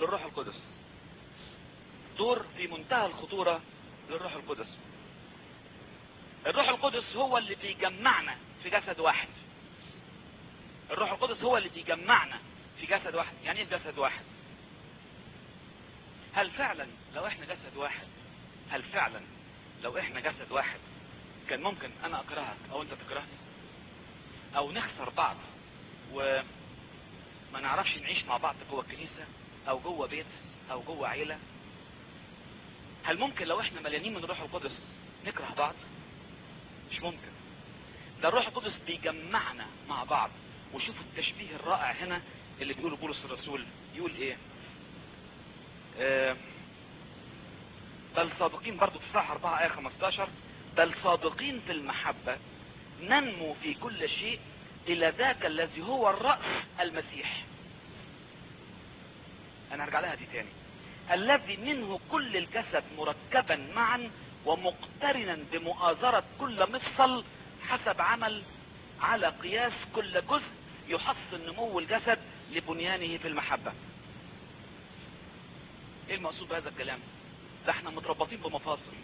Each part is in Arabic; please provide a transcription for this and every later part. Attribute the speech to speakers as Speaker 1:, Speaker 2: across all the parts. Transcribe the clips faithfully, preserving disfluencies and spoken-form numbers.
Speaker 1: للروح القدس، دور في منتهى الخطورة للروح القدس. الروح القدس هو اللي بيجمعنا في جسد واحد. الروح القدس هو اللي بيجمعنا في جسد واحد. يعني ايه جسد واحد؟ هل فعلا لو احنا جسد واحد هل فعلا لو احنا جسد واحد كان ممكن انا اكرهك او انت تكرهني، او نخسر بعض وما نعرفش نعيش مع بعض جوه الكنيسة او جوه بيت او جوه عيلة؟ هل ممكن لو احنا مليانين من الروح القدس نكره بعض؟ مش ممكن. ده الروح القدس بيجمعنا مع بعض. وشوفوا التشبيه الرائع هنا اللي بيقوله بولس الرسول. يقول ايه؟ آه بل صادقين، برضو في صح أربعة آية خمستاشر، بل صادقين في المحبة ننمو في كل شيء الى ذاك الذي هو الرأس المسيح. انا هرجع لها دي تاني. الذي منه كل الجسد مركبا معا ومقترنا بمؤازرة كل مفصل حسب عمل على قياس كل جزء يحسن نمو الجسد لبنيانه في المحبة. ايه المقصود بهذا الكلام؟ ده احنا متربطين بمفاصل.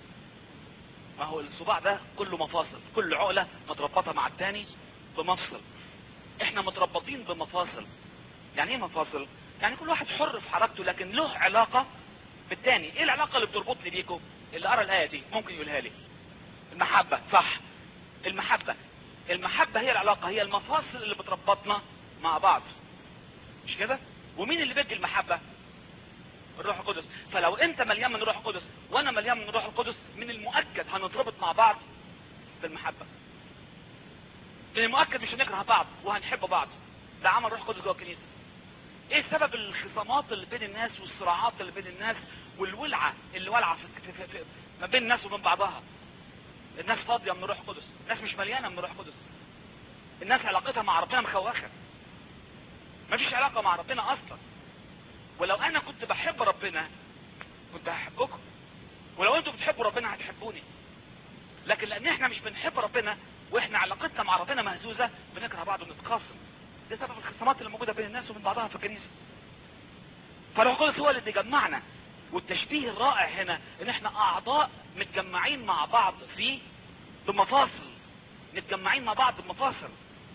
Speaker 1: ما هو الصباع ده كله مفاصل، كل عقلة متربطة مع التاني بمفصل. احنا متربطين بمفاصل. يعني ايه مفاصل؟ يعني كل واحد حر في حركته لكن له علاقة بالتاني. ايه العلاقة اللي بتربطني بيكم؟ اللي قرأ الآية دي ممكن يقولها لي. المحبة. صح، المحبة. المحبة هي العلاقة، هي المفاصل اللي بتربطنا مع بعض، مش كده؟ ومين اللي بيدي المحبة؟ الروح القدس. فلو انت مليان من الروح القدس وانا مليان من الروح القدس، من المؤكد هنتربط مع بعض بالمحبة. من المؤكد مش هنكره بعض وهنحب بعض. ده عمل الروح القدس جوه الكنيسة. ايه سبب الخصامات اللي بين الناس والصراعات اللي بين الناس والولعة اللي ولعة في, في, في ما بين الناس وبين بعضها؟ الناس فاضية من الروح القدس، الناس مش مليانة من الروح القدس. الناس علاقتها مع ربنا مخوخة، مفيش علاقة مع ربنا اصلا. ولو انا كنت بحب ربنا كنت هحبكم، ولو انتوا بتحبوا ربنا هتحبوني. لكن لان احنا مش بنحب ربنا واحنا علاقتنا مع ربنا مهزوزة بنكره بعض ونتخاصم. ده سبب الخصامات اللي موجودة بين الناس وبين بعضها في الكنيسة. فالروح القدس هو اللي بيجمعنا. والتشبيه الرائع هنا ان احنا اعضاء متجمعين مع بعض في بمفاصل، متجمعين مع بعض بمفاصل.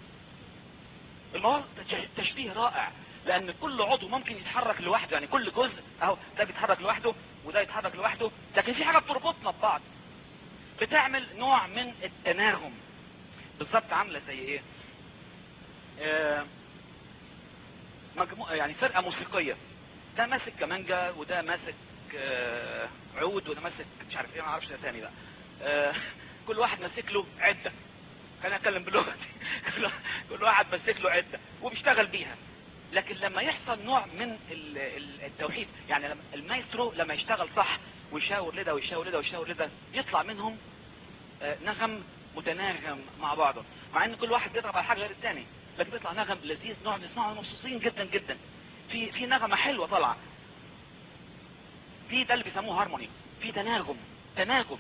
Speaker 1: الموضوع تشبيه رائع لان كل عضو ممكن يتحرك لوحده. يعني كل جزء اهو ده بيتحرك لوحده وده يتحرك لوحده، لكن في حاجة بتربطنا ببعض، بتعمل نوع من التناغم. بالظبط عاملة زي ايه؟ آه مجموعة، يعني فرقة موسيقية، ده ماسك كمانجا وده ماسك آه عود وده ماسك مش عارف ايه، ما اعرفش ده تاني بقى. آه كل واحد ماسك له عدة. خلينا اتكلم بلغتي. كل واحد ماسك له عدة وبيشتغل بيها. لكن لما يحصل نوع من التوحيد، يعني لما المايسترو لما يشتغل صح ويشاور لده ويشاور لده ويشاور لده، يطلع منهم آه نغم متناغم مع بعضه، مع ان كل واحد بيضرب على حاجة غير التاني، لكن بيطلع نغم لذيذ، نوع نسمعه مبسوطين جدا جدا. في في نغمة حلوة طالعة. في ده اللي بيسموه هارموني، في تناغم تناغم.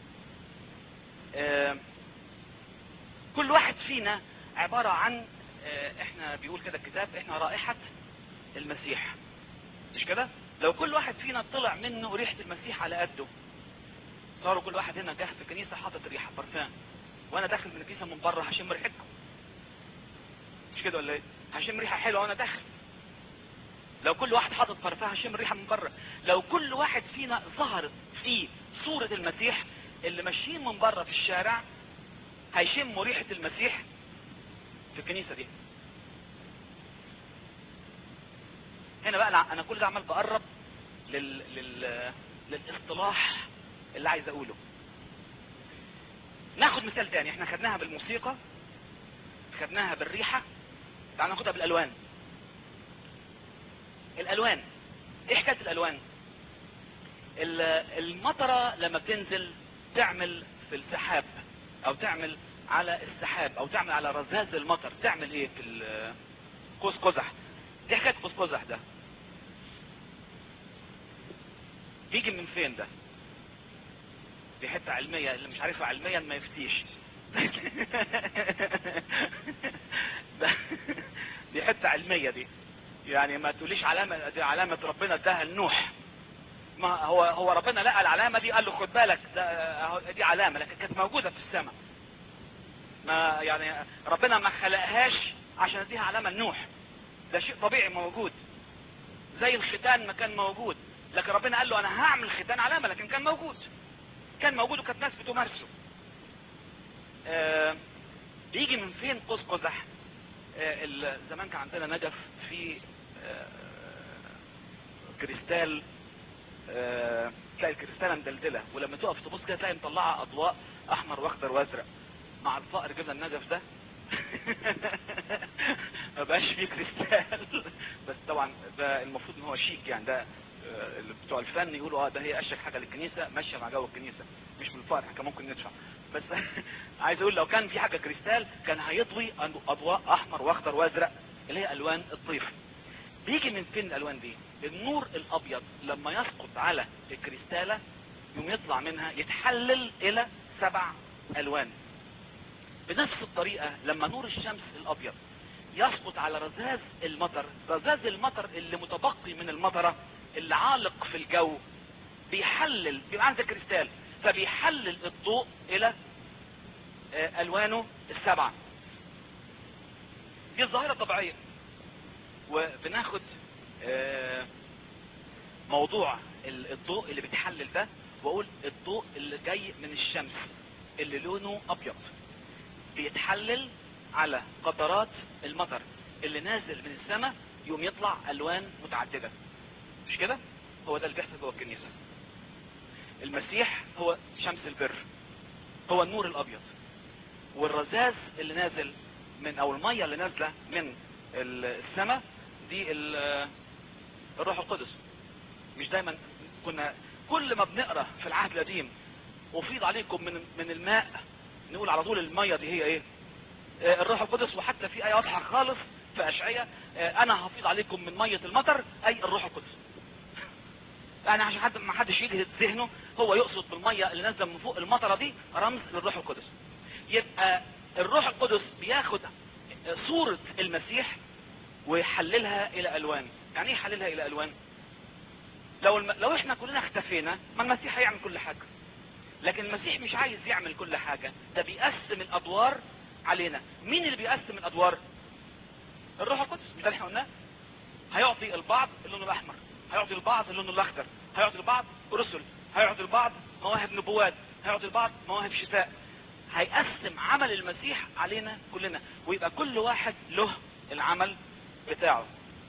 Speaker 1: آه كل واحد فينا عبارة عن آه احنا بيقول كده الكتاب احنا رائحة المسيح، مش كده؟ لو كل واحد فينا طلع منه ريحة المسيح على قده، صاروا كل واحد هنا جه في الكنيسة حاطط ريحة برفان، وانا داخل من الكنيسة من بره هشم ريحتكم، مش كده ولا ايه؟ هشم ريحة حلوة وانا داخل. لو كل واحد حاطط برفان هشم ريحة من بره. لو كل واحد فينا ظهرت فيه صورة المسيح، اللي ماشيين من بره في الشارع هيشموا ريحة المسيح في الكنيسة دي. هنا بقى انا كل ده عمال بقرب لل... لل... للاصطلاح اللي عايز اقوله. ناخد مثال تاني. احنا خدناها بالموسيقى، خدناها بالريحة، تعال ناخدها بالالوان. الالوان، ايه حكاية الالوان؟ المطرة لما بتنزل تعمل في السحاب او تعمل على السحاب او تعمل على رذاذ المطر، تعمل ايه في قوس قزح؟ دي حكاية قوس قزح ده بيجي من فين ده؟ دي حتة علمية، اللي مش عارفها علميا ما يفتيش. دي حتة علمية دي. يعني ما تقوليش علامة، دي علامة ربنا اداها لنوح. ما هو هو ربنا لقى العلامة دي قال له خد بالك ده دي علامة، لكن كانت موجودة في السماء. ما يعني ربنا ما خلقهاش عشان اديها علامة لنوح، ده شيء طبيعي موجود، زي الختان ما كان موجود، لكن ربنا قال له انا هعمل ختان علامة، لكن كان موجود كان موجود وكانت ناس بتمارسه. آه بيجي من فين قوس قزح؟ آه زمان كان عندنا نجف في آه كريستال، آه تلاقي الكريستالة مدلدلة، ولما تقف تبص كده تلاقي مطلعة اضواء احمر واخضر وازرق. مع الفقر جبنا النجف ده ما بقاش فيه كريستال، بس طبعا ده المفروض ان هو شيك يعني، ده اللي بتوع الفن يقولوا اه ده هي اشيك حاجه للكنيسه، ماشيه مع جو الكنيسه، مش من الفقر احنا كان ممكن ندفع. بس عايز اقول لو كان في حاجه كريستال كان هيضوي اضواء احمر واخضر وازرق اللي هي الوان الطيف. بيجي من فين الالوان دي؟ النور الابيض لما يسقط على الكريستاله يوم يطلع منها يتحلل الى سبع الوان. بنفس الطريقه لما نور الشمس الابيض يسقط على رذاذ المطر، رذاذ المطر اللي متبقي من المطره اللي عالق في الجو بيحلل، بيبقى عند الكريستال فبيحلل الضوء الى الوانه السبعه. دي ظاهره طبيعيه. وبناخد موضوع الضوء اللي بيتحلل ده واقول الضوء اللي جاي من الشمس اللي لونه ابيض بيتحلل على قطرات المطر اللي نازل من السماء يوم يطلع الوان متعدده. مش كده؟ هو ده اللي بيحصل جوه الكنيسه. المسيح هو شمس البر، هو النور الابيض، والرذاذ اللي نازل من او الميه اللي نازله من السماء دي الروح القدس. مش دايما كنا كل ما بنقرا في العهد القديم افيض عليكم من من الماء نقول على طول الميه دي هي ايه؟ الروح القدس. وحتى في ايه واضحه خالص في اشعياء انا هفيض عليكم من ميه المطر اي الروح القدس. يعني عشان حد ما حدش يجهد ذهنه هو يقصد بالميه اللي نازله من فوق المطره دي رمز للروح القدس. يبقى الروح القدس بياخد صوره المسيح ويحللها الى الوان. يعني ايه يحللها الى الوان؟ لو الم... لو احنا كلنا اختفينا ما المسيح هيعمل كل حاجه، لكن المسيح مش عايز يعمل كل حاجه، ده بيقسم الادوار علينا. مين اللي بيقسم الادوار؟ الروح القدس. مش ده اللي احنا قلناه؟ هيعطي البعض اللون الاحمر، هيعطي البعض اللون الاخضر، هيعطي البعض رسل، هيعطي البعض مواهب نبوات، هيعطي البعض مواهب شفاء. هيقسم عمل المسيح علينا كلنا، ويبقى كل واحد له العمل بتاعه.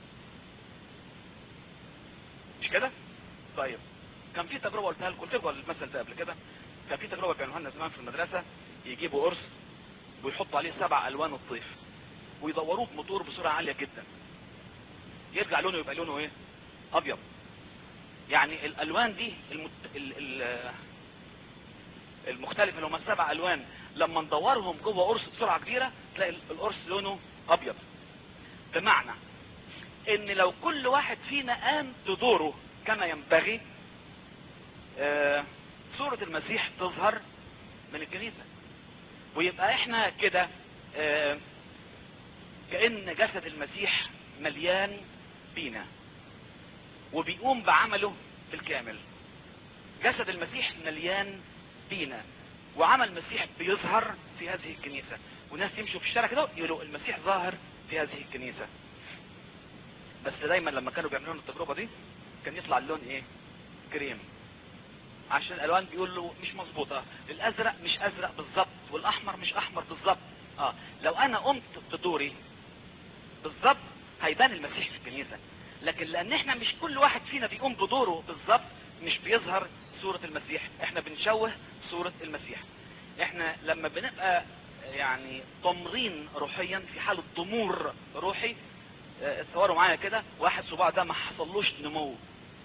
Speaker 1: مش كده؟ طيب كان في تجربه قلتها لكم، قلت لكم المثل ده قبل كده. كان في تجربه بيعملوها لنا زمان في المدرسه، يجيبوا قرص ويحطوا عليه سبع الوان الطيف ويدوروه بموتور بسرعه عاليه جدا، يرجع لونه يبقى لونه ايه؟ ابيض. يعني الالوان دي المت... ال... ال... المختلفه اللي هم السبع الوان لما ندورهم جوه قرص بسرعه كبيره تلاقي القرص لونه ابيض. بمعنى ان لو كل واحد فينا قام بدوره كما ينبغي آه صورة المسيح تظهر من الكنيسة، ويبقى احنا كده آه كأن جسد المسيح مليان بينا وبيقوم بعمله بالكامل. جسد المسيح مليان بينا وعمل المسيح بيظهر في هذه الكنيسة، وناس يمشوا في الشارع كده يقولوا المسيح ظاهر في هذه الكنيسة. بس دايما لما كانوا بيعملون التجربة دي كان يطلع اللون ايه؟ كريم، عشان الالوان بيقولوا مش مظبوطة، الازرق مش ازرق بالظبط والاحمر مش احمر بالظبط. اه لو انا قمت بدوري بالظبط هيبان المسيح في الكنيسة، لكن لان احنا مش كل واحد فينا بيقوم بدوره بالظبط مش بيظهر صورة المسيح، احنا بنشوه صورة المسيح. احنا لما بنبقى يعني ضمرين روحيا في حالة ضمور روحي، اتصوروا معايا كده واحد صباع ده ما حصلوش نمو،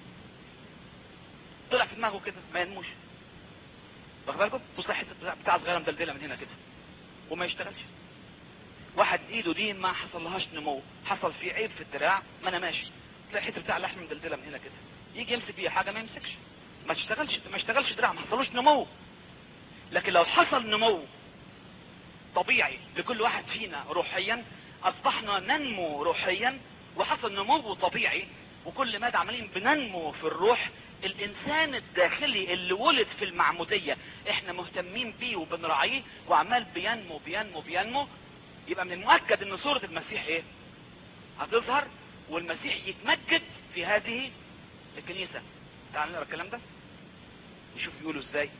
Speaker 1: طلع في دماغه كده ما ينموش، واخد بالكم؟ بص حته بتاع صغيره مدلدله من هنا كده وما يشتغلش. واحد ايده دي ما حصلهاش نمو، حصل فيه عيب في الدراع ما انا ماشي، تلاقي حته بتاع لحم مدلدله من هنا كده، يجي يمسك بيها حاجه ما يمسكش، ما تشتغلش ما اشتغلش دراع، ما حصلوش نمو. لكن لو حصل نمو طبيعي لكل واحد فينا روحيا، اصبحنا ننمو روحيا، وحصل نمو طبيعي، وكل مدى عمالين بننمو في الروح. الانسان الداخلي اللي ولد في المعمودية احنا مهتمين بيه وبنراعيه وعمال بينمو بينمو بينمو، يبقى من المؤكد ان صورة المسيح ايه هتظهر، والمسيح يتمجد في هذه الكنيسة. تعالوا نقرا الكلام ده نشوف يقولوا ازاي.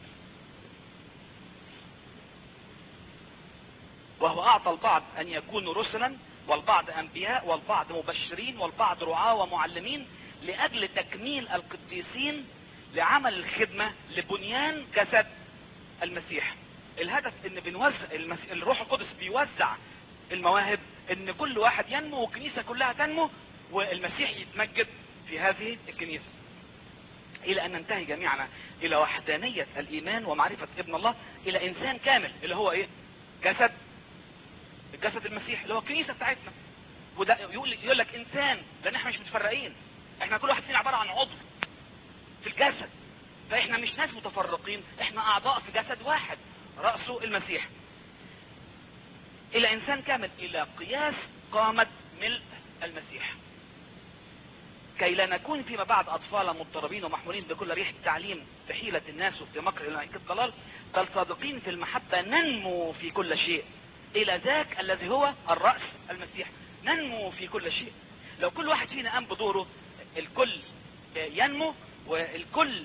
Speaker 1: وهو اعطى البعض ان يكونوا رسلا، والبعض انبياء، والبعض مبشرين، والبعض رعاة ومعلمين، لاجل تكميل القديسين لعمل الخدمة لبنيان جسد المسيح. الهدف ان بنوزع المسيح، الروح القدس بيوزع المواهب ان كل واحد ينمو والكنيسة كلها تنمو والمسيح يتمجد في هذه الكنيسة، الى ان ننتهي جميعنا الى وحدانية الايمان ومعرفة ابن الله، الى انسان كامل اللي هو ايه؟ جسد الجسد المسيح اللي هو الكنيسة بتاعتنا. وده يقول يقول لك انسان، لان احنا مش متفرقين، احنا كل واحد فينا عبارة عن عضو في الجسد، فاحنا مش ناس متفرقين، احنا اعضاء في جسد واحد رأسه المسيح. الى انسان كامل الى قياس قامة ملء المسيح، كي لا نكون فيما بعد اطفالا مضطربين ومحمولين بكل ريح التعليم بحيلة الناس وفي مكر الى الضلال، بل صادقين في المحبة ننمو في كل شيء الى ذاك الذي هو الرأس المسيح. ننمو في كل شيء. لو كل واحد فينا قام بدوره الكل ينمو، والكل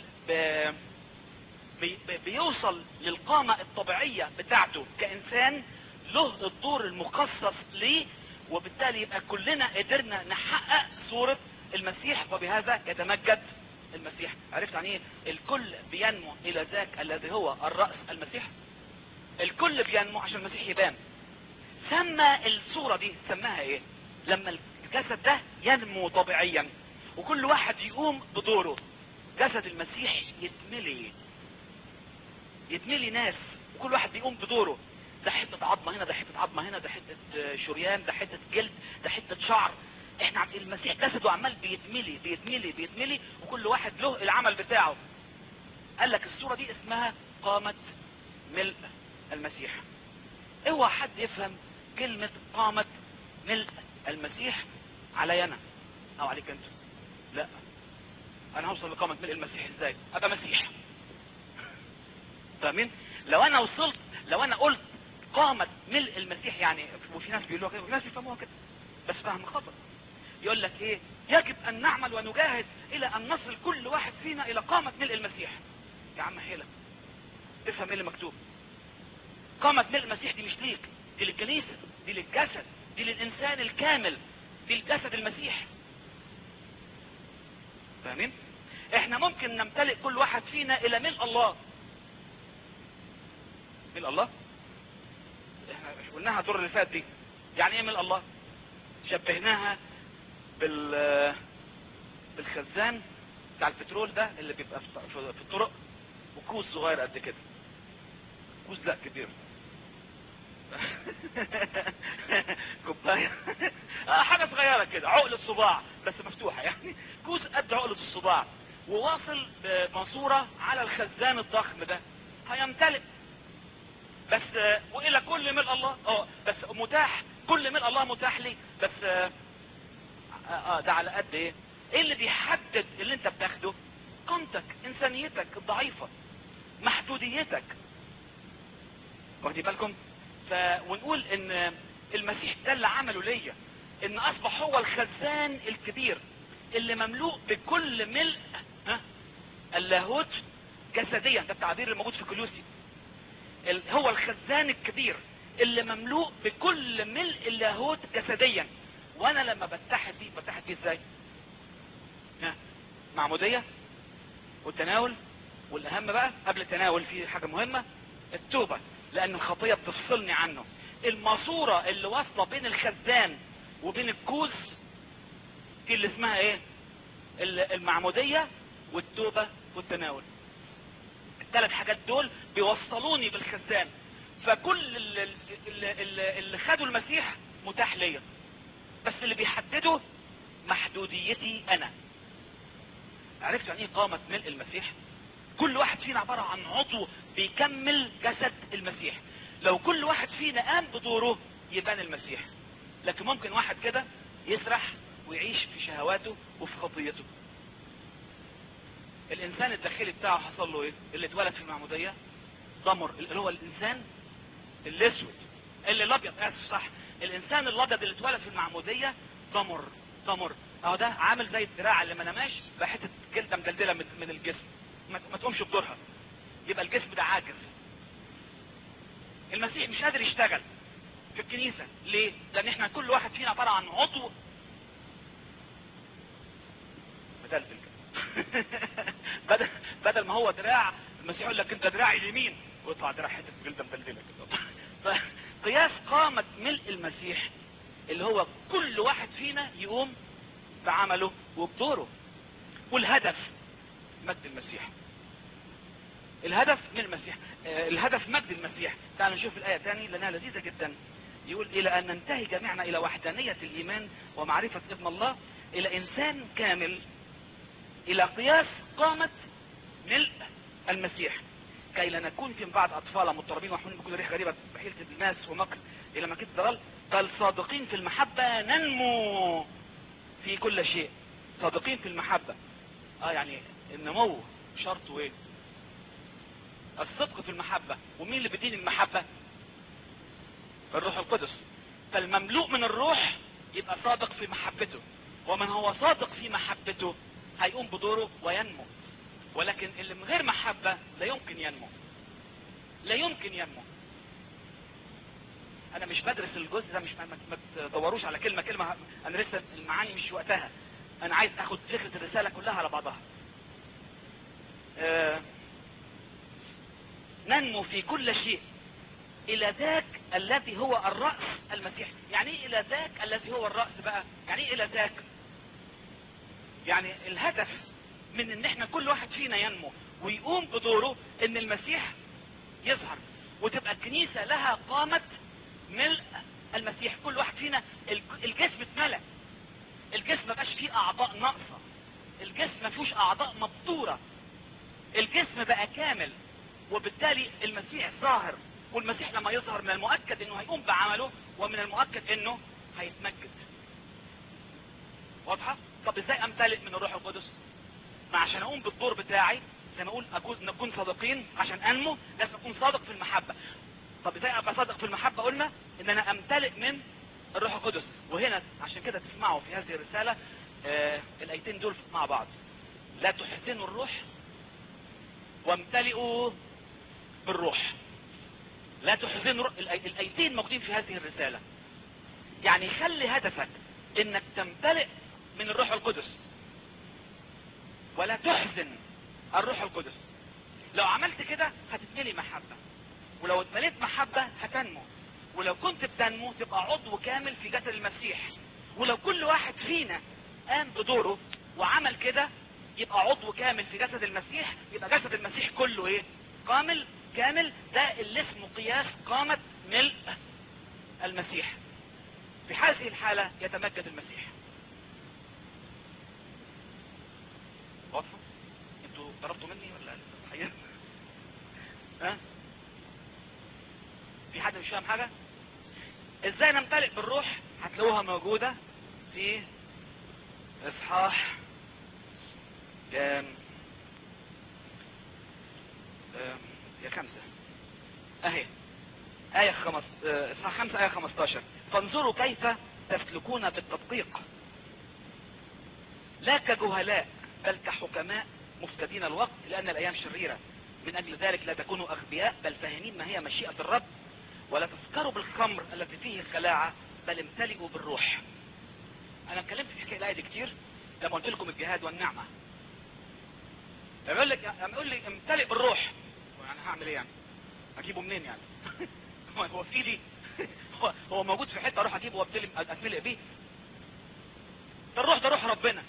Speaker 1: بي بيوصل للقامة الطبيعية بتاعته كإنسان له الدور المخصص ليه، وبالتالي يبقى كلنا قدرنا نحقق صورة المسيح، وبهذا يتمجد المسيح. عرفت عن ايه الكل بينمو الى ذاك الذي هو الرأس المسيح؟ الكل بينمو عشان المسيح يبان. سمى الصورة دي سماها ايه؟ لما الجسد ده ينمو طبيعيا وكل واحد يقوم بدوره، جسد المسيح يتملي يتملي ناس، وكل واحد بيقوم بدوره. ده حتة عظمة هنا، ده حتة عظمة هنا، ده حتة شريان، ده حتة جلد، ده حتة شعر. احنا المسيح جسده عمال بيتملي بيتملي بيتملي، وكل واحد له العمل بتاعه. قال لك الصورة دي اسمها قامة ملء المسيح. اوعى حد يفهم كلمة قامة ملء المسيح علي انا او عليك انت. لا، انا هوصل لقامة ملء المسيح ازاي؟ ابقى مسيح. فاهمين؟ لو انا وصلت، لو انا قلت قامة ملء المسيح، يعني وفي ناس بيقولوها كده وفي ناس بيفهموها كده بس فهم خطأ. يقول لك ايه؟ يجب ان نعمل ونجاهد الى ان نصل كل واحد فينا الى قامة ملء المسيح. يا عم حيلة، افهم ايه اللي مكتوب. قامة ملء المسيح دي مش ليك، دي للكنيسة، دي للجسد، دي للانسان الكامل، دي الجسد المسيح. فاهمين؟ احنا ممكن نمتلئ كل واحد فينا الى ملء الله. ملء الله احنا قلناها الدور اللي فات دي. يعني ايه ملء الله؟ شبهناها بال بالخزان بتاع البترول ده اللي بيبقى في الطرق، وكوز صغير قد كده. كوز لا كبير كوبايه اه حاجه صغيره كده، عقله الصباع بس مفتوحه، يعني كوز قد عقله الصباع، وواصل بماسوره على الخزان الضخم ده. هيمتلئ بس آه والى كل ملء الله. اه بس متاح، كل ملء الله متاح لي، بس اه, آه ده على قد ايه؟ ايه اللي بيحدد اللي انت بتاخده؟ قامتك، انسانيتك الضعيفه، محدوديتك. واخدين بالكم؟ ف ونقول ان المسيح ده اللي عمله ليا، ان اصبح هو الخزان الكبير اللي مملوء بكل ملء ها اللاهوت جسديا. ده التعبير اللي موجود في كولوسي. هو الخزان الكبير اللي مملوء بكل ملء اللاهوت جسديا. وانا لما بتحد بيه بتحد بيه ازاي؟ ها معمودية والتناول، والاهم بقى قبل التناول في حاجة مهمة، التوبة، لان الخطية بتفصلني عنه. الماسورة اللي واصلة بين الخزان وبين الكوز دي اللي اسمها ايه؟ المعمودية والتوبة والتناول. الثلاث حاجات دول بيوصلوني بالخزان. فكل اللي, اللي, اللي خدوا المسيح متاح ليا، بس اللي بيحدده محدوديتي انا. عرفت يعني ايه قامة ملء المسيح؟ كل واحد فينا عبارة عن عضو بيكمل جسد المسيح. لو كل واحد فينا قام بدوره يبان المسيح. لكن ممكن واحد كده يسرح ويعيش في شهواته وفي خطيته. الانسان الداخلي بتاعه حصل له ايه؟ اللي اتولد في المعمودية ضمر، اللي هو الانسان الاسود، اللي الابيض، اسف صح، الانسان الابيض اللي اتولد في المعمودية ضمر ضمر اهو. ده عامل زي الدراع اللي ما نماش بحته جلده مدلدله من من الجسم، ما تقومش بدورها، يبقى الجسم ده عاجز. المسيح مش قادر يشتغل في الكنيسة، ليه؟ لان احنا كل واحد فينا عبارة عن عضو مدلدل كده. بدل بدل ما هو دراع، المسيح يقول لك انت دراعي اليمين ويطلع دراع حته جلده مدلدله كده. فقياس قامة ملء المسيح اللي هو كل واحد فينا يقوم بعمله وبدوره. والهدف مجد المسيح، الهدف من المسيح، آه الهدف مجد المسيح. تعالوا نشوف الآية تاني لأنها لذيذة جدا. يقول إلى أن ننتهي جميعنا إلى وحدانية الإيمان ومعرفة ابن الله، إلى إنسان كامل، إلى قياس قامة ملء المسيح، كي لا نكون فيما بعد أطفالا مضطربين وحملين بكل ريح غريبة بحيلة الماس ومكر إلى مكيد الضلال، بل صادقين في المحبة ننمو في كل شيء. صادقين في المحبة، اه يعني النمو شرطه ايه؟ الصدق في المحبة. ومين اللي بيدين المحبة؟ الروح القدس. فالمملوء من الروح يبقى صادق في محبته، ومن هو صادق في محبته هيقوم بدوره وينمو. ولكن اللي من غير محبة لا يمكن ينمو، لا يمكن ينمو. انا مش بدرس الجزء ده، مش ما تدوروش على كلمة كلمة، انا لسه المعاني مش وقتها، انا عايز اخد فكرة الرسالة كلها على بعضها. آه ننمو في كل شيء الى ذاك الذي هو الرأس المسيح. يعني ايه الى ذاك الذي هو الرأس بقى؟ يعني ايه الى ذاك؟ يعني الهدف من ان احنا كل واحد فينا ينمو ويقوم بدوره ان المسيح يظهر، وتبقى الكنيسة لها قامة ملء المسيح. كل واحد فينا الجسم اتملأ، الجسم ما بقاش فيه اعضاء ناقصة، الجسم ما فيهوش اعضاء مبتورة، الجسم بقى كامل، وبالتالي المسيح ظاهر. والمسيح لما يظهر من المؤكد انه هيقوم بعمله، ومن المؤكد انه هيتمجد. واضحة؟ طب ازاي امتلئ من الروح القدس؟ ما عشان اقوم بالدور بتاعي زي ما اقول اكون نكون صادقين، عشان انمو لازم اكون صادق في المحبة. طب ازاي ابقى صادق في المحبة؟ قلنا ان انا امتلئ من الروح القدس. وهنا عشان كده تسمعوا في هذه الرسالة آه الايتين دول مع بعض: لا تحزنوا الروح وامتلئوا بالروح. لا تحزنوا، الايتين موجودين في هذه الرسالة. يعني خلي هدفك انك تمتلئ من الروح القدس ولا تحزن الروح القدس. لو عملت كده هتتملي محبة، ولو اتمليت محبة هتنمو، ولو كنت بتنمو تبقى عضو كامل في جسد المسيح. ولو كل واحد فينا قام بدوره وعمل كده يبقى عضو كامل في جسد المسيح، يبقى جسد المسيح كله ايه؟ كامل كامل. ده اللي اسمه قياس قامة ملء المسيح. في هذه الحالة يتمجد المسيح. واضحة؟ انتوا ضربتوا مني ولا الحقيقة؟ ها؟ في حد مش فاهم حاجة؟ ازاي نمتلئ بالروح؟ هتلاقوها موجودة في اصحاح كام؟ يا خمسة اهي، آية خمس اصحاح خمسة آية خمستاشر: فانظروا كيف تسلكون بالتدقيق لا كجهلاء بل كحكماء مفتدين الوقت، لأن الأيام شريرة. من أجل ذلك لا تكونوا أغبياء بل فاهمين ما هي مشيئة الرب، ولا تسكروا بالخمر التي فيه خلاعة بل امتلئوا بالروح. أنا اتكلمت في الآية دي كتير لما قلت لكم الجهاد والنعمة. لما يقول لك لما يقول لي امتلئ بالروح، يعني هعمل ايه يعني؟ اجيبه منين يعني؟ هو في ايدي؟ هو هو موجود في حته اروح اجيبه وابتلي اتملئ بيه؟ ده الروح ده روح ربنا.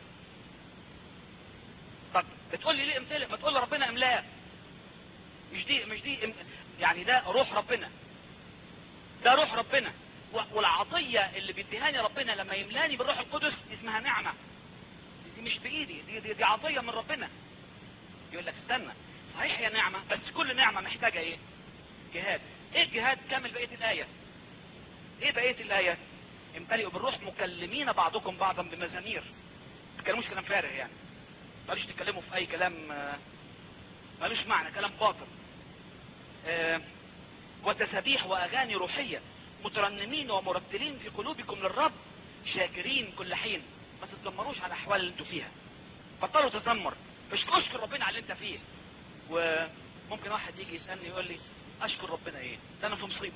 Speaker 1: طب بتقول لي ليه امتلئ؟ ما تقول لربنا املاه. مش دي مش دي ام... يعني ده روح ربنا، ده روح ربنا. والعطيه اللي بيديهاني ربنا لما يملاني بالروح القدس اسمها نعمه. دي مش بايدي، دي دي, دي عطيه من ربنا. يقول لك استنى، صحيح هي نعمه بس كل نعمه محتاجه ايه؟ جهاد. ايه الجهاد؟ كمل بقيه الايه. ايه بقيه الايه؟ امتلئوا بالروح مكلمين بعضكم بعضا بمزامير. ما تتكلموش كلام فارغ يعني، ما تقولوش تتكلموا في اي كلام مالوش معنى، كلام باطل. آه وتسابيح واغاني روحية مترنمين ومرتلين في قلوبكم للرب شاكرين كل حين. ما تتذمروش على الاحوال اللي انتوا فيها، بطلوا تتذمر، مش اشكر ربنا على اللي انت فيه. وممكن واحد يجي يسألني يقول لي اشكر ربنا ايه؟ ده انا في مصيبة.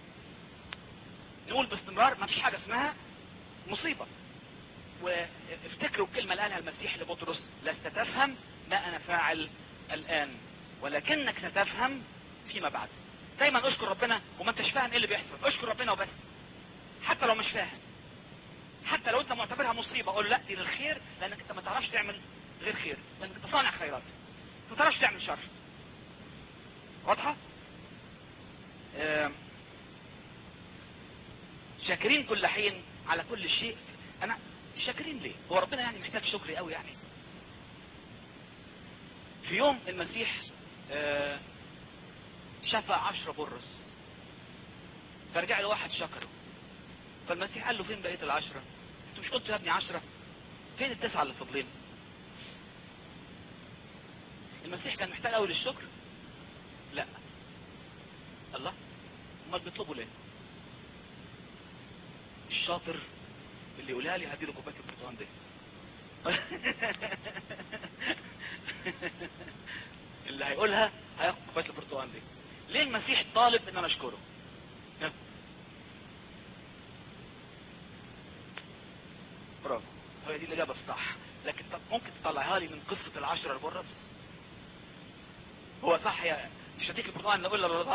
Speaker 1: نقول باستمرار ما فيش حاجة اسمها مصيبة. وافتكروا الكلمة اللي قالها المسيح لبطرس: لست تفهم ما انا فاعل الان ولكنك ستفهم فيما بعد. دايما اشكر ربنا وما انتش فاهم ايه اللي بيحصل، اشكر ربنا وبس. حتى لو مش فاهم، حتى لو انت معتبرها مصيبة، قول لا دي للخير، لانك انت ما تعرفش تعمل غير خير، لانك انت صانع خيرات، ما تعرفش تعمل شر. واضحة؟ اه شاكرين كل حين على كل شيء. انا شاكرين ليه؟ هو ربنا يعني محتاج شكري قوي يعني؟ في يوم المسيح اه شفى عشرة برص، فرجع له واحد شكره، فالمسيح قال له فين بقية العشرة؟ انتوا مش قلت يا ابني عشرة؟ فين التسعة اللي فاضلين؟ المسيح كان محتاج قوي للشكر؟ لا. الله، امال بيطلبوا ليه؟ الشاطر اللي يقولها لي هديله كوبايه البرتقال دي. اللي هيقولها هياخد كوبايه البرتقال دي. ليه المسيح طالب ان انا اشكره؟ برافو، هي دي الاجابه الصح. لكن طب ممكن تطلعها لي من قصه العشره البرص؟ هو صح يا مش هديك البرتقال نقول له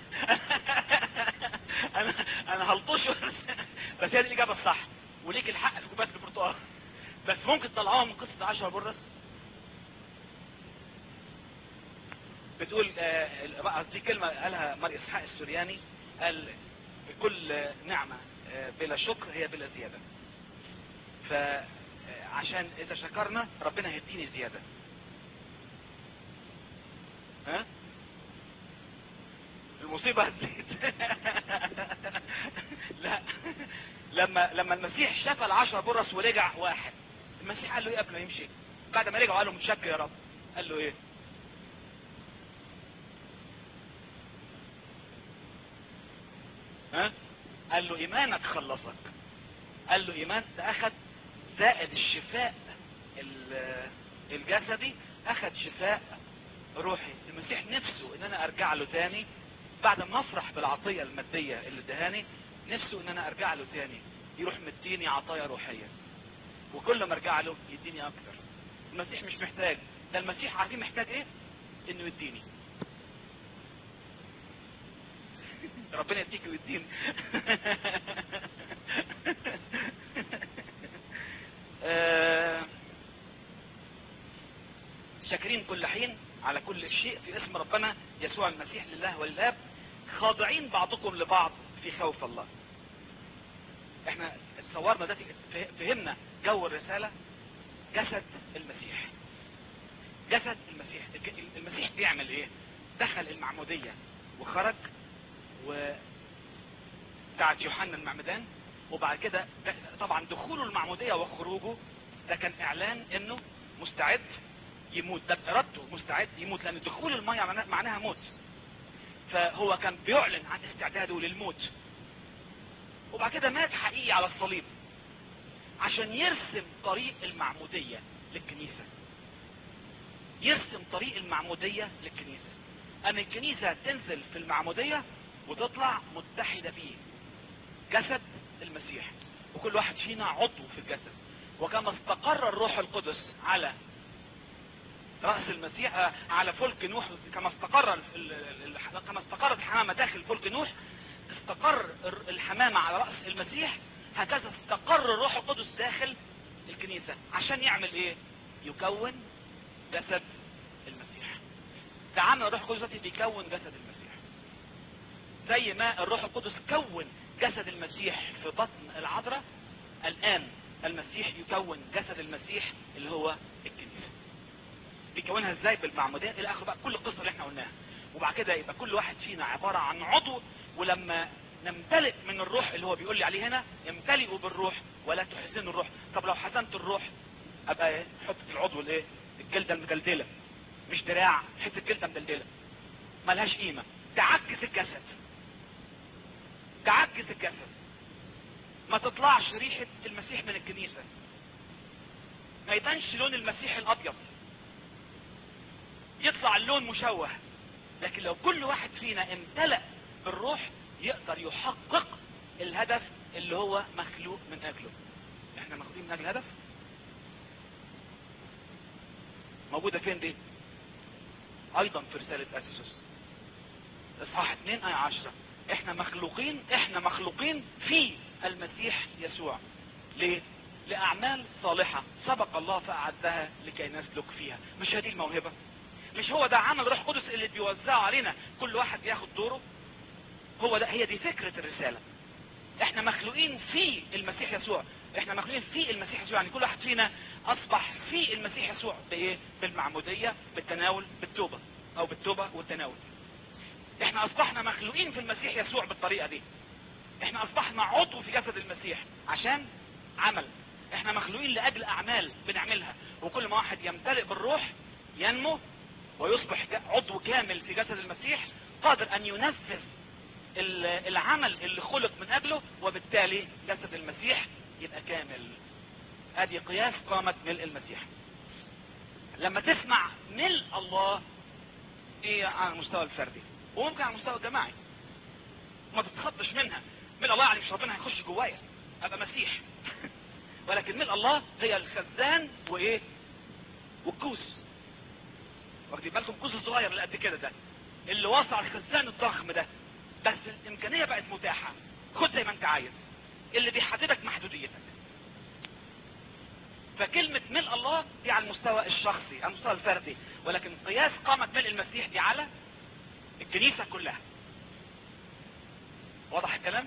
Speaker 1: انا انا هلطشه بس هي دي الاجابه الصح، وليك الحق في كوبايه البرتقال. بس ممكن تطلعوها من قصه عشرة برص؟ بتقول آه دي كلمه قالها مار اسحاق السورياني، قال كل نعمه آه بلا شكر هي بلا زياده. فعشان اذا شكرنا ربنا هيديني زياده. ها المصيبة هتزيد. لا، لما لما المسيح شفى العشرة برص ورجع واحد، المسيح قال له ايه قبل ما يمشي؟ بعد ما رجع قال له متشكر يا رب، قال له ايه؟ ها قال له ايمانك خلصك. قال له ايمان ده اخد زائد الشفاء الجسدي، اخد شفاء روحي. المسيح نفسه ان انا ارجع له تاني بعد ما افرح بالعطية المادية اللي ادهاني، نفسه ان انا ارجع له تاني يروح مديني عطايا روحية، وكل ما ارجع له يديني اكتر. المسيح مش محتاج، ده المسيح عارفين محتاج ايه؟ انه يديني. ربنا يديك ويديني. شاكرين كل حين على كل شيء في اسم ربنا يسوع المسيح لله والآب، خاضعين بعضكم لبعض في خوف الله. احنا اتصورنا ده، فهمنا جو الرسالة. جسد المسيح، جسد المسيح. المسيح بيعمل ايه؟ دخل المعمودية وخرج، و بتاعت يوحنا المعمدان، وبعد كده طبعا دخوله المعمودية وخروجه ده كان اعلان انه مستعد يموت، ده بإرادته مستعد يموت، لان دخول المية معناها موت. فهو كان بيعلن عن استعداده للموت، وبعد كده مات حقيقي على الصليب عشان يرسم طريق المعمودية للكنيسة. يرسم طريق المعمودية للكنيسة، ان الكنيسة تنزل في المعمودية وتطلع متحدة فيه جسد المسيح، وكل واحد فينا عضو في الجسد. وكما استقر الروح القدس على رأس المسيح على فلك نوح، كما استقر كما استقرت الحمامة داخل فلك نوح، استقر الحمامة على رأس المسيح، هكذا استقر الروح القدس داخل الكنيسة. عشان يعمل ايه؟ يكون جسد المسيح. ده عمل الروح القدس بيكون جسد المسيح، زي ما الروح القدس كون جسد المسيح في بطن العذراء. الآن المسيح يكون جسد المسيح اللي هو الكنيسة. بيكونها ازاي؟ بالمعمودية الى اخر بقى كل القصة اللي احنا قلناها. وبعد كده يبقى كل واحد فينا عبارة عن عضو، ولما نمتلئ من الروح اللي هو بيقول لي عليه هنا، امتلئوا بالروح ولا تحزنوا الروح. طب لو حزنت الروح ابقى ايه؟ حته العضو الايه؟ الجلده المدلدله، مش دراع، حته جلده مدلدله ملهاش قيمه، تعكس الجسد، تعكس الجسد، ما تطلعش ريحه المسيح من الكنيسه، ما يبانش لون المسيح الابيض، يطلع اللون مشوه. لكن لو كل واحد فينا امتلأ بالروح يقدر يحقق الهدف اللي هو مخلوق من اجله. احنا مخلوقين من اجل هدف. موجودة فين دي؟ ايضا في رسالة افسس اصحاح اتنين ايه عشرة. احنا مخلوقين، احنا مخلوقين في المسيح يسوع. ليه؟ لاعمال صالحة سبق الله فاعدها لكي نسلك فيها. مش هذه الموهبة؟ مش هو ده عمل روح قدس اللي بيوزعه علينا كل واحد ياخد دوره؟ هو ده، هي دي فكرة الرسالة. احنا مخلوقين في المسيح يسوع، احنا مخلوقين في المسيح يسوع، يعني كل واحد فينا اصبح في المسيح يسوع بايه؟ بالمعمودية، بالتناول، بالتوبة، او بالتوبة والتناول. احنا اصبحنا مخلوقين في المسيح يسوع بالطريقة دي. احنا اصبحنا عضو في جسد المسيح عشان عمل. احنا مخلوقين لاجل اعمال بنعملها، وكل ما واحد يمتلئ بالروح ينمو ويصبح عضو كامل في جسد المسيح، قادر ان ينفذ العمل اللي خلق من اجله، وبالتالي جسد المسيح يبقى كامل. ادي قياس قامة ملء المسيح. لما تسمع ملء الله ايه على المستوى الفردي وممكن على المستوى الجماعي، ما تتخطش منها. ملء الله يعني مش ربنا هيخش جوايا ابقى مسيح ولكن ملء الله هي الخزان وايه؟ والكوس. واخدين بالكم؟ الكوس الصغير اللي قد كده ده اللي وسع الخزان الضخم ده، بس الامكانية بقت متاحة، خد زي ما انت عايز. اللي بيحددك محدوديتك. فكلمة ملء الله دي على المستوى الشخصي، على المستوى الفردي، ولكن قياس قامة ملء المسيح دي على الكنيسة كلها. واضح الكلام؟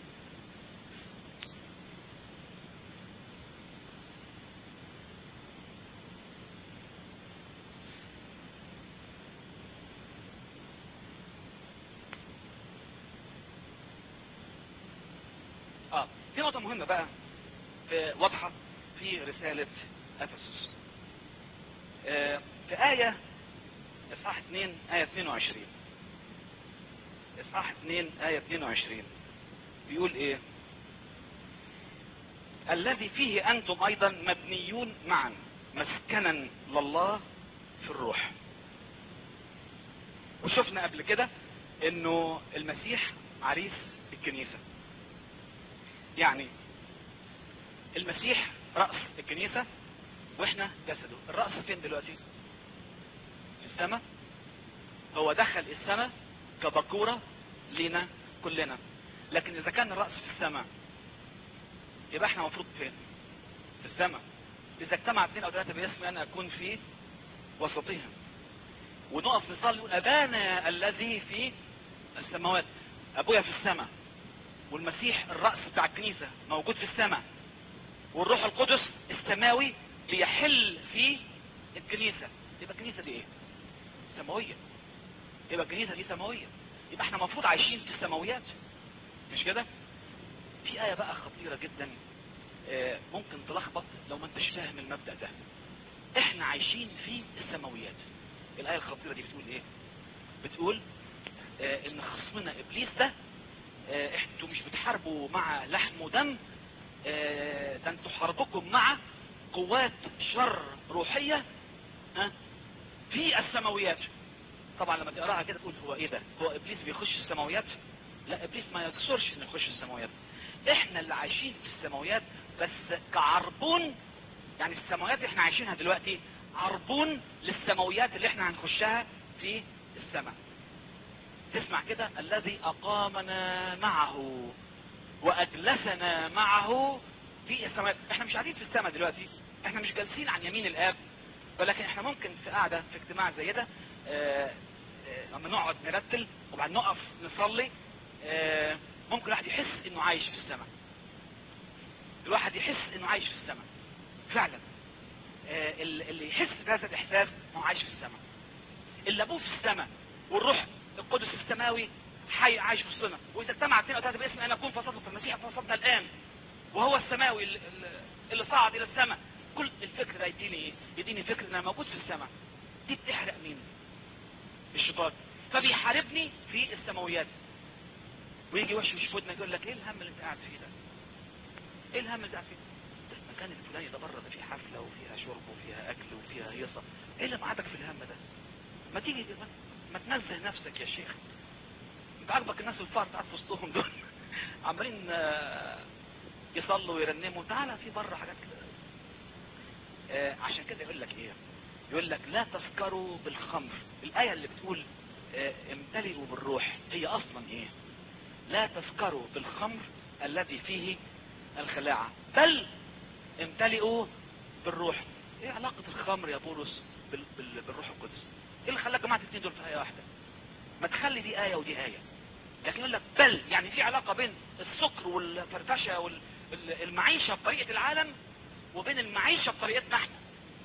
Speaker 1: اه في نقطة مهمة بقى في واضحة في رسالة افسس. آه في آية اصحاح اتنين آية اتنين وعشرين. اصحاح اتنين آية اتنين وعشرين بيقول ايه؟ الذي فيه انتم ايضا مبنيون معا مسكنا لله في الروح. وشفنا قبل كده انه المسيح عريس الكنيسة، يعني المسيح رأس الكنيسة واحنا جسده. الرأس فين دلوقتي؟ في السماء. هو دخل السماء كبكورة لينا كلنا، لكن اذا كان الرأس في السماء يبقى احنا مفروض فين؟ في السماء. اذا اجتمع اثنين او ثلاثة باسمي انا اكون في وسطهم. ونقف نصلي نقول ابانا الذي في السماوات. ابويا في السماء، والمسيح الرأس بتاع الكنيسة موجود في السماء، والروح القدس السماوي بيحل في الكنيسة. يبقى الكنيسة دي ايه؟ سماوية. يبقى الكنيسة دي سماوية، يبقى احنا مفروض عايشين في السماويات، مش كده؟ في آية بقى خطيرة جدا اه ممكن تلخبط لو ما انتش فاهم المبدأ ده. احنا عايشين في السماويات. الآية الخطيرة دي بتقول ايه؟ بتقول اه ان خصمنا ابليس ده اه انتوا مش بتحاربوا مع لحم ودم، اه ده انتوا حربكم مع قوات شر روحية اه في السماويات. طبعا لما تقراها كده تقول هو ايه ده؟ هو ابليس بيخش السماويات؟ لا، ابليس ما يكسرش انه يخش السماويات. احنا اللي عايشين في السماويات بس كعربون. يعني السماويات اللي احنا عايشينها دلوقتي عربون للسماويات اللي احنا هنخشها في السماء. تسمع كده؟ الذي اقامنا معه واجلسنا معه في السماوات. احنا مش قاعدين في السماء دلوقتي، احنا مش جالسين عن يمين الاب، ولكن احنا ممكن في قاعدة في اجتماع زي ده اه اه لما نقعد نرتل وبعد نقف نصلي اه ممكن الواحد يحس انه عايش في السماء. الواحد يحس انه عايش في السماء فعلا. اه اللي يحس بهذا الاحساس انه عايش في السماء، اللي ابوه في السماء والروح القدس السماوي حي عايش في وسطنا، واذا اجتمع اثنين او ثلاثه باسم انا اكون فصلت في المسيح فصلنا الان، وهو السماوي اللي, اللي صعد الى السماء. كل الفكر ده يديني ايه؟ يديني فكر ان انا موجود في السماء. دي بتحرق مين؟ الشيطان. فبيحاربني في السماويات، ويجي وش وش ودنك يقول لك ايه الهم اللي انت قاعد فيه ده؟ ايه الهم اللي انت قاعد فيه ده؟ المكان الفلاني ده بره ده فيه حفله وفيها شرب وفيها اكل وفيها هيصه، ايه اللي معادك في الهم ده؟ ما تيجي ما تنزه نفسك يا شيخ. انت عاجبك الناس الفقر قاعد في وسطهم دول عمالين يصلوا ويرنموا؟ تعالى في بره حاجات كده. آه عشان كده يقول لك ايه؟ يقول لك لا تسكروا بالخمر. الايه اللي بتقول آه امتلئوا بالروح هي اصلا ايه؟ لا تسكروا بالخمر الذي فيه الخلاعه بل امتلئوا بالروح. ايه علاقه الخمر يا بولس بال... بال... بالروح القدس؟ ايه اللي خلاك جماعه الاثنين دول في ايه واحده؟ ما تخلي دي ايه ودي ايه. لكن يقول لك بل، يعني في علاقه بين السكر والفرفشه والمعيشه بطريقه العالم وبين المعيشه بطريقتنا احنا.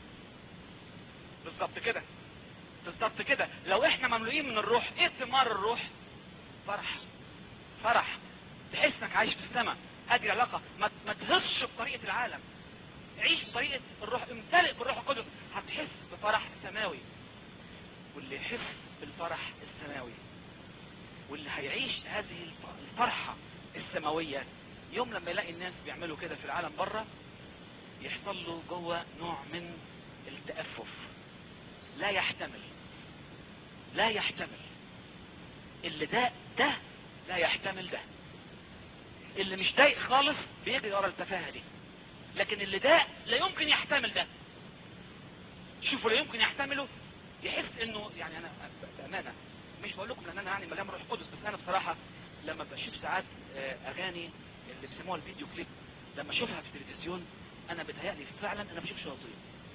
Speaker 1: بالظبط كده، بالظبط كده. لو احنا مملوئين من الروح، ايه ثمار الروح؟ فرح، فرح، تحس انك عايش في السماء. اجري علاقه، ما, ما تهرش بطريقه العالم، عيش بطريقه الروح، امتلئ بالروح القدس، هتحس بفرح سماوي. واللي يحس بالفرح السماوي واللي هيعيش هذه الفرحة السماوية، يوم لما يلاقي الناس بيعملوا كده في العالم بره، يحصل له جوه نوع من التأفف. لا يحتمل، لا يحتمل. اللي ده ده لا يحتمل ده. اللي مش ضايق خالص بيجري ورا التفاهة دي، لكن اللي ده لا يمكن يحتمل ده. شوفوا، لا يمكن يحتمله. يحس انه، يعني انا بأمانة مش بقول لكم لان انا يعني مليان روح قدس، بس انا بصراحة لما بشوف ساعات اغاني اللي بيسموها الفيديو كليب، لما اشوفها في التلفزيون انا بتهيألي فعلا انا بشوف شياطين.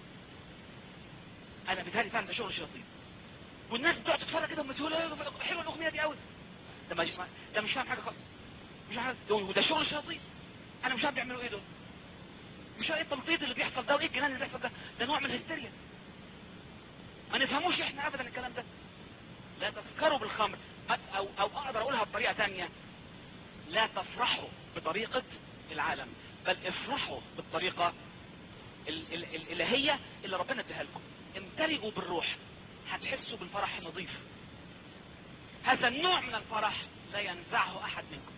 Speaker 1: انا بتهيألي فعلا ده شغل شياطين. والناس بتقعد تتفرج كده وتقول حلوه الاغنيه دي قوي. ده مش ده مش فاهم حاجه خالص، مش عارف، وده شغل شياطين. انا مش عارف بيعملوا ايه دول، مش عارف ايه التنطيط اللي بيحصل ده وايه الجنان اللي بيحصل ده. ده نوع من الهستيريا، ما نفهموش احنا ابدا الكلام ده. لا تسكروا بالخمر، او او اقدر اقولها بطريقه ثانيه، لا تفرحوا بطريقه العالم، بل افرحوا بالطريقه ال ال الالهيه اللي ربنا اداها لكم. امتلئوا بالروح، هتحسوا بالفرح النظيف. هذا النوع من الفرح لا ينزعه احد منكم.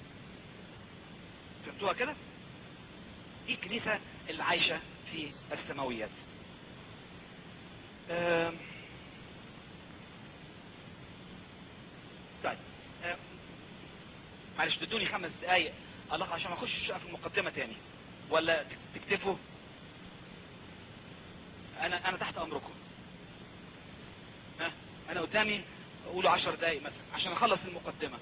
Speaker 1: فهمتوها كده؟ دي الكنيسه اللي عايشه في السماويات. أه طيب، أه معلش تدوني خمس دقايق الله عشان اخش في المقدمه تاني، ولا تكتفوا؟ انا انا تحت امركم. ها انا قدامي قولوا عشر دقايق مثلا عشان اخلص المقدمه.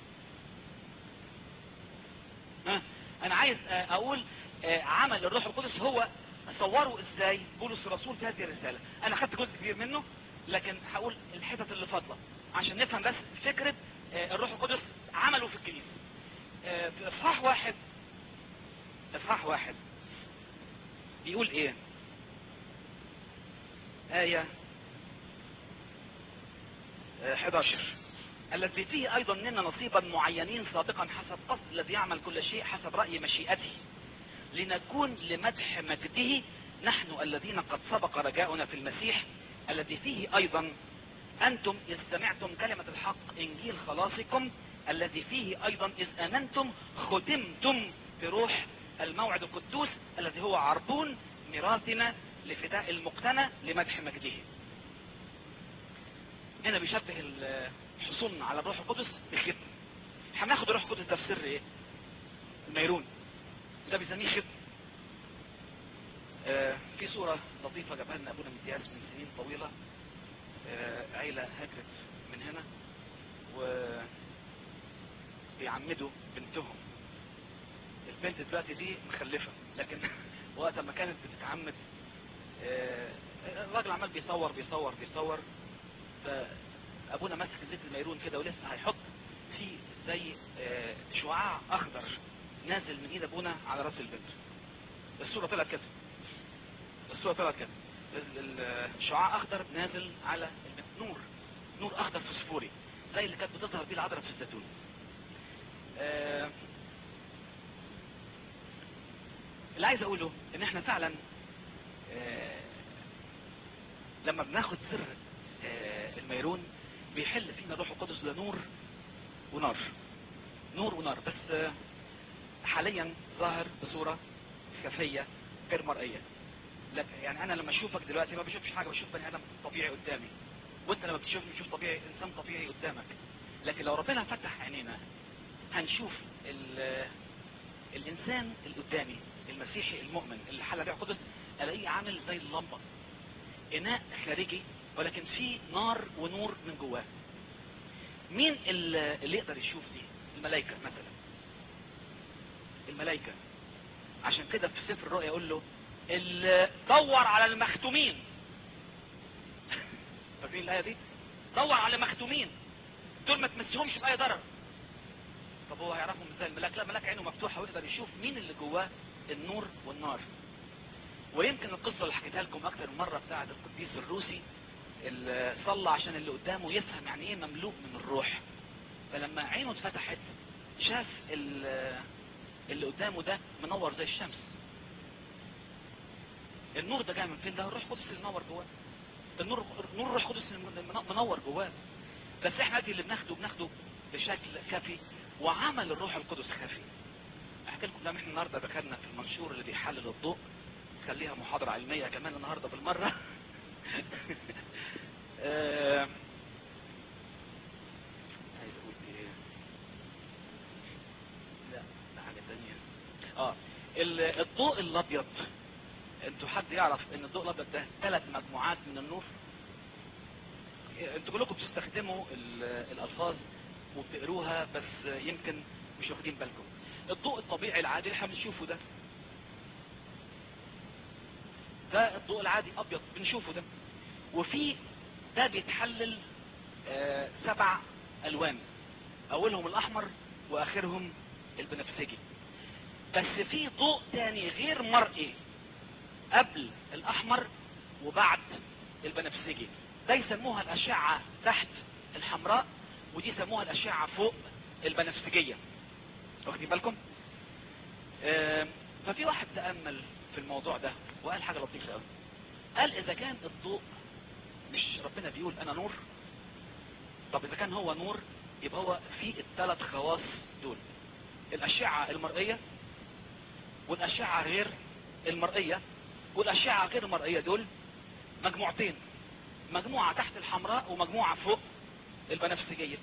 Speaker 1: ها انا عايز اقول عمل الروح القدس هو صوروا ازاي بولس الرسول في هذه الرساله. انا خدت جزء كبير منه، لكن هقول الحتت اللي فاضله عشان نفهم بس فكره الروح القدس عمله في الكنيسه. في اصحاح واحد، اصحاح واحد بيقول ايه؟ آية احد عشر: الذي فيه ايضا لنا نصيبا معينين سابقا حسب قصد الذي يعمل كل شيء حسب رأي مشيئته، لنكون لمدح مجده نحن الذين قد سبق رجاؤنا في المسيح، الذي فيه ايضا انتم اذ سمعتم كلمة الحق انجيل خلاصكم، الذي فيه ايضا اذ امنتم ختمتم بروح الموعد القدوس الذي هو عربون ميراثنا لفداء المقتنى لمدح مجده. هنا بيشبه الحصول على الروح القدس بالختم. هناخد الروح القدس ده في سر ايه؟ الميرون ده بيسميه ختم. آه في صورة لطيفة جابها لنا ابونا متياس من سنين طويلة. آه عيلة هاجرت من هنا و بيعمدوا بنتهم. البنت دلوقتي دي مخلفة، لكن وقت ما كانت بتتعمد آه الراجل عمال بيصور بيصور بيصور، فابونا ماسك زيت الميرون كده ولسه هيحط في زي آه شعاع اخضر نازل من ايد ابونا على راس البنت. الصورة طلعت كده، الصورة طلعت كده، الشعاع اخضر نازل على البنت، نور نور اخضر فسفوري. زي اللي كانت بتظهر بيه العذراء في الزيتون. آه اللي عايز اقوله ان احنا فعلا آه لما بناخد سر آه الميرون بيحل فينا الروح القدس لنور ونار، نور ونار، بس آه حاليا ظاهر بصورة خفية غير مرئية. يعني انا لما اشوفك دلوقتي ما بشوفش حاجة، بشوف بني ادم طبيعي قدامي، وانت لما بتشوفني بتشوف طبيعي، انسان طبيعي قدامك. لكن لو ربنا فتح عينينا هنشوف الانسان اللي قدامي المسيحي المؤمن اللي حل روح القدس، الاقيه عامل زي اللمبة، اناء خارجي ولكن فيه نار ونور من جواه. مين اللي يقدر يشوف دي؟ الملائكة مثلا، الملائكة. عشان كده في سفر الرؤيا يقول له اللي دور على المختومين. فاكرين الآية دي؟ دور على مختومين دول ما تمسيهمش بأي ضرر. طب هو هيعرفهم ازاي الملاك؟ لا، ملاك عينه مفتوحة ويقدر يشوف مين اللي جواه النور والنار. ويمكن القصة اللي حكيتها لكم اكتر من مرة بتاعت القديس الروسي اللي صلى عشان اللي قدامه يفهم يعني ايه مملوء من الروح، فلما عينه اتفتحت شاف اللي قدامه ده منور زي الشمس. النور ده جاي من فين؟ ده الروح القدس اللي منور جواه. النور نور الروح القدس اللي منور جواه. بس احنا دي اللي بناخده بناخده بشكل خفي، وعمل الروح القدس خفي. احكي لكم ده احنا النهارده ذكرنا في المنشور اللي بيحلل الضوء، خليها محاضرة علمية كمان النهارده بالمرة. آه... عايز اقول ايه؟ لا ده حاجة تانية. اه الضوء الابيض، انتوا حد يعرف ان الضوء الابيض ده ثلاث مجموعات من النور؟ انتوا كلكم بتستخدموا الالفاظ وبتقروها بس يمكن مش واخدين بالكم. الضوء الطبيعي العادي اللي احنا بنشوفه ده، ده الضوء العادي ابيض بنشوفه ده، وفي ده بيتحلل آه سبع الوان، اولهم الاحمر واخرهم البنفسجي. بس في ضوء تاني غير مرئي قبل الاحمر وبعد البنفسجي، ده يسموها الاشعة تحت الحمراء، ودي يسموها الاشعة فوق البنفسجية. واخدين بالكم؟ آه ففي واحد تأمل في الموضوع ده وقال حاجة لطيفة قوي. قال اذا كان الضوء، مش ربنا بيقول انا نور؟ طب اذا كان هو نور يبقى هو في الثلاث خواص دول، الاشعة المرئية والاشعة غير المرئية والاشعة غير المرئية. دول مجموعتين، مجموعة تحت الحمراء ومجموعة فوق البنفسجية،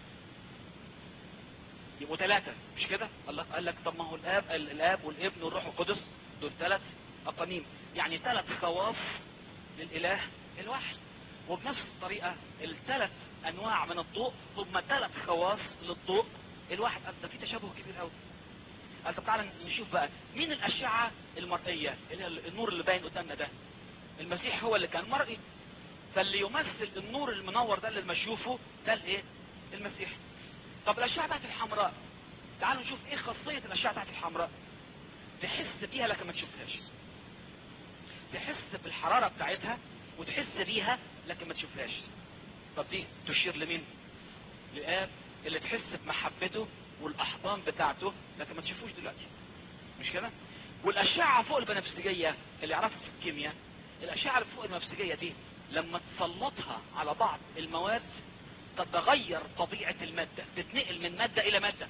Speaker 1: يبقوا ثلاثة مش كده؟ الله قال لك طب ما هو الاب الاب والابن والروح القدس دول ثلاث اقانيم، يعني ثلاث خواص للاله الواحد. وبنفس الطريقة الثلاث انواع من الضوء هم ثلاث خواص للضوء الواحد. قال ده في تشابه كبير قوي. قال طب تعالى نشوف بقى مين الاشعة المرئية اللي هي النور اللي باين قدامنا ده. المسيح هو اللي كان مرئي، فاللي يمثل النور المنور ده اللي بنشوفه ده الايه؟ المسيح. طب الاشعة بتاعت الحمراء، تعالوا نشوف ايه خاصية الاشعة بتاعت الحمراء. تحس بيها لكن ما تشوفهاش، تحس بالحرارة بتاعتها وتحس بيها لكن ما تشوفهاش. طب دي تشير لمين؟ للآب اللي تحس بمحبته والاحضان بتاعته لكن ما تشوفوش دلوقتي، مش كده؟ والاشعة فوق البنفسجية اللي يعرفها في الكيمياء، الاشعة اللي فوق البنفسجية دي لما تسلطها على بعض المواد تتغير طبيعة المادة، تتنقل من مادة الى مادة.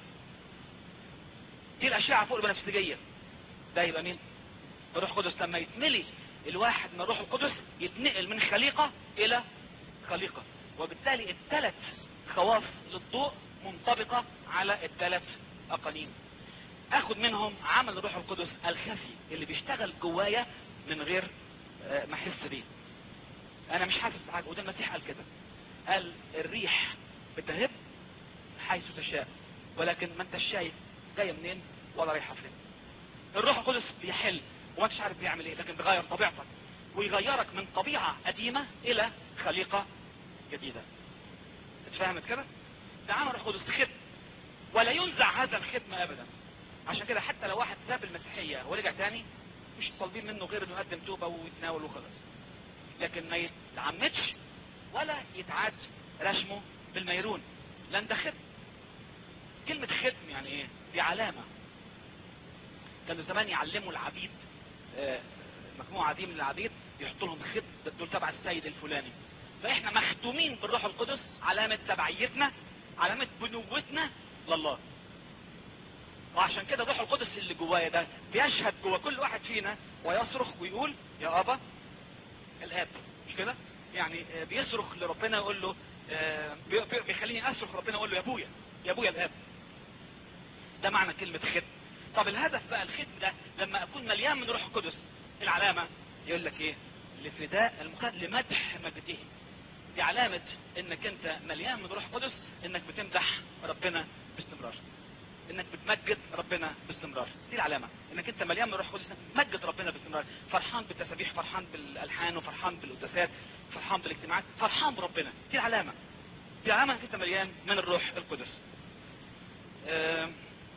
Speaker 1: دي الاشعة فوق البنفسجية. ده يبقى مين؟ الروح القدس. لما يتملي الواحد من الروح القدس يتنقل من خليقة الى خليقة، وبالتالي الثلاث خواص للضوء منطبقة على الثلاث اقانيم. اخد منهم عمل الروح القدس الخفي اللي بيشتغل جوايا من غير ما احس بيه. انا مش حاسس بحاجه، وده المسيح قال كده، قال الريح بتهب حيث تشاء ولكن ما انت شايف جايه منين ولا رايحه فين. الروح القدس بيحل وما انتش عارف بيعمل ايه، لكن بيغير طبيعتك ويغيرك من طبيعه قديمه الى خليقه جديده. اتفهمت كده؟ ده عمل الروح القدس ختم، ولا ينزع هذا الختم ابدا. عشان كده حتى لو واحد ساب المسيحيه ورجع تاني مش طالبين منه غير انه يقدم توبه ويتناول وخلاص، لكن ما يتعمدش ولا يتعاد رشمه بالميرون. لان ده ختم. كلمة ختم يعني ايه؟ دي علامة. كانوا زمان يعلموا العبيد، آه، مجموعة دي من العبيد يحطوا لهم ختم، دول تبع السيد الفلاني. فاحنا مختومين بالروح القدس، علامة تبعيتنا، علامة بنوتنا لله. وعشان كده الروح القدس اللي جوايا ده بيشهد جوا كل واحد فينا ويصرخ ويقول يا ابا الاب، مش كده؟ يعني بيصرخ لربنا يقول له، بيخليني اصرخ ربنا اقول له يا ابويا، يا ابويا الاب. ده معنى كلمة ختم. طب الهدف بقى الختم ده لما اكون مليان من روح القدس، العلامة يقول لك ايه؟ لفداء المخ... لمدح مجده. دي علامة انك انت مليان من روح القدس، انك بتمدح ربنا باستمرار، انك بتمجد ربنا باستمرار. دي العلامة انك انت مليان من روح القدس، مجد ربنا باستمرار، فرحان بالتسابيح، فرحان بالالحان، وفرحان بالقداسات، فرحان بالاجتماعات، فرحان بربنا. دي العلامة، دي علامة انك انت مليان من الروح القدس. آه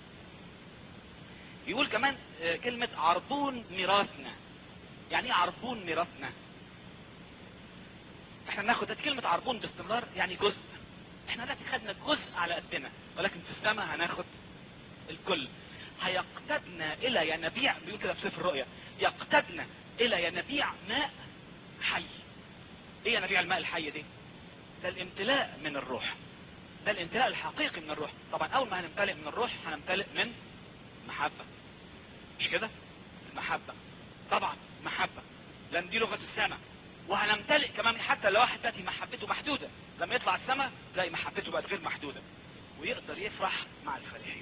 Speaker 1: يقول كمان آه كلمة عربون ميراثنا. يعني ايه عربون ميراثنا؟ احنا بناخد كلمة عربون باستمرار يعني جزء. احنا دلوقتي خدنا جزء على قدنا، ولكن في السماء هناخد الكل. هيقتدنا الى ينابيع، بيقول كده في سفر الرؤيا، يقتدنا الى ينابيع ماء حي. ايه ينابيع الماء الحي دي؟ ده الامتلاء من الروح، ده الامتلاء الحقيقي من الروح. طبعا اول ما هنمتلئ من الروح هنمتلئ من محبة، مش كده؟ المحبة طبعا محبة، لان دي لغة السماء. وهنمتلئ كمان، حتى لو واحد تاتي محبته محدودة، لما يطلع السماء تلاقي محبته بقت غير محدودة، ويقدر يفرح مع الفرحين.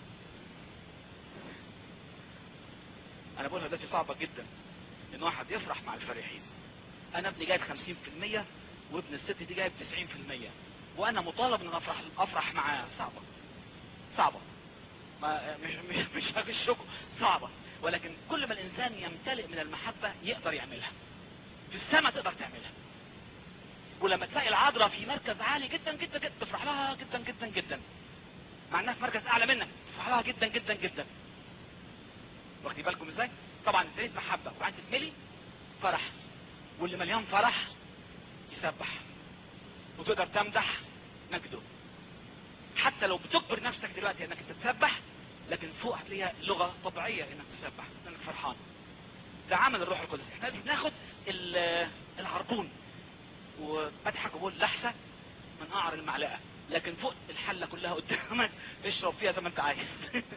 Speaker 1: انا بقولها دلوقتي صعبة جدا ان واحد يفرح مع الفرحين. انا ابني جايب خمسين في المية وابن الست دي جايب تسعين في المية، وانا مطالب ان افرح افرح معاه. صعبة صعبة، ما مش مش مش هغشكم، صعبة. ولكن كل ما الانسان يمتلئ من المحبة يقدر يعملها. في السماء تقدر تعملها. ولما تلاقي العذراء في مركز عالي جدا جدا جدا تفرح لها جدا جدا جدا، مع انها في مركز اعلى منك تفرح لها جدا جدا جدا. واخدين بالكم ازاي؟ طبعا ابتديت محبة وبعدين تتملي فرح، واللي مليان فرح يسبح وتقدر تمدح مجده. حتى لو بتجبر نفسك دلوقتي انك تتسبح، لكن فوق هتلاقيها لغة طبيعية انك تسبح انك فرحان. ده عمل الروح القدس. احنا بناخد العربون، وبضحك وبقول لحسة من قعر المعلقة، لكن فوق الحلة كلها قدامك اشرب فيها زي ما انت عايز.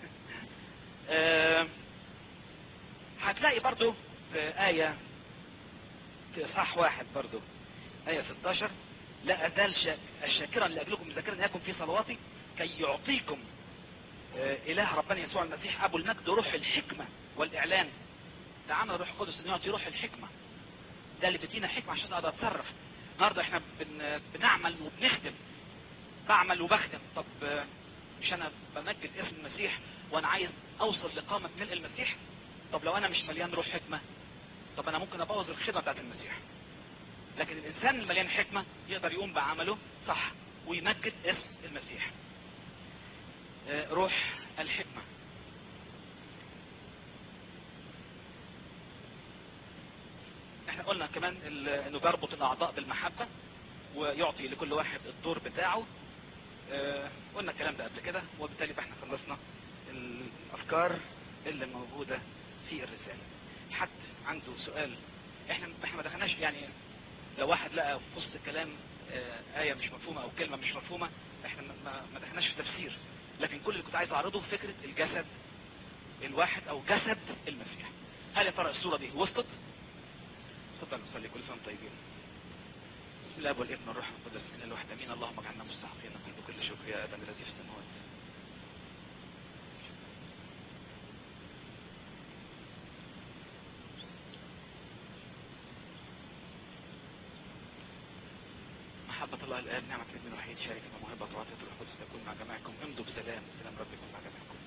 Speaker 1: أه هتلاقي برضو في آية في إصحاح واحد برضو آية ستاشر، لا أزال شاكرا لأجلكم ذاكرا إياكم في صلواتي كي يعطيكم أه إله ربنا يسوع المسيح أبو المجد روح الحكمة والإعلان. ده عمل روح القدس إنه يعطي روح الحكمة، ده اللي بيدينا حكمة عشان أقدر أتصرف. النهارده احنا بن... بنعمل وبنخدم، بعمل وبخدم. طب مش انا بمجد اسم المسيح وانا عايز اوصل لقامة ملء المسيح؟ طب لو انا مش مليان روح حكمة، طب انا ممكن ابوظ الخدمة بتاعت المسيح. لكن الانسان المليان حكمة يقدر يقوم بعمله صح ويمجد اسم المسيح. روح الحكمة. احنا قلنا كمان انه بيربط الاعضاء بالمحبة ويعطي لكل واحد الدور بتاعه. اه قلنا الكلام ده قبل كده، وبالتالي احنا خلصنا الافكار اللي موجودة في الرسالة. حد عنده سؤال؟ احنا احنا ما دخلناش، يعني لو واحد لقى في وسط الكلام اه آية مش مفهومة او كلمة مش مفهومة، احنا ما, ما دخلناش في تفسير. لكن كل اللي كنت عايز اعرضه فكرة الجسد الواحد او جسد المسيح. هل يا ترى الصورة دي وصلت؟ تفضل نصلي. كل سنة طيبين. بسم الله والابن والروح القدس الاله الواحد امين. اللهم اجعلنا مستحقين نقول بكل شكر يا ابا الذي في السماوات. محبة الله الآب، نعمة الابن الوحيد، شركة وموهبة وعطية الروح القدس تكون مع جميعكم. امضوا بسلام، سلام رب يكون مع جميعكم.